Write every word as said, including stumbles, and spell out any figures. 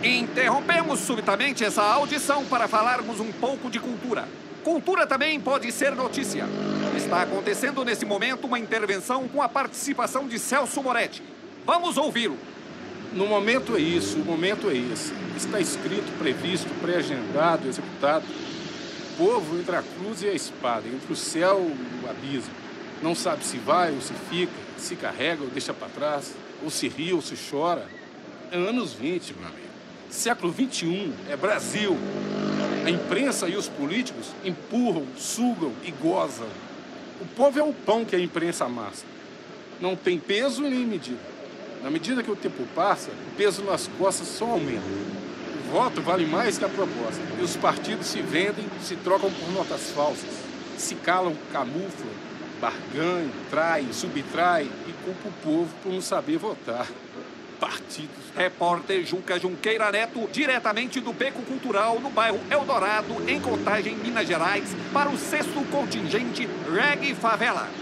Interrompemos subitamente essa audição para falarmos um pouco de cultura. Cultura também pode ser notícia. Está acontecendo nesse momento uma intervenção com a participação de Celso Moretti. Vamos ouvi-lo. No momento é isso, o momento é esse. Está escrito, previsto, pré-agendado, executado. O povo entre a cruz e a espada, entre o céu e o abismo. Não sabe se vai ou se fica, se carrega ou deixa para trás, ou se ri ou se chora. É anos vinte, meu amigo. Século vinte e um é Brasil. A imprensa e os políticos empurram, sugam e gozam. O povo é o pão que a imprensa amassa. Não tem peso e nem medida. Na medida que o tempo passa, o peso nas costas só aumenta. O voto vale mais que a proposta. E os partidos se vendem, se trocam por notas falsas. Se calam, camuflam, barganham, traem, subtraem e culpam o povo por não saber votar. Partidos. Repórter Juca Junqueira Neto, diretamente do Beco Cultural, no bairro Eldorado, em Contagem, Minas Gerais, para o sexto contingente Reggae Favela.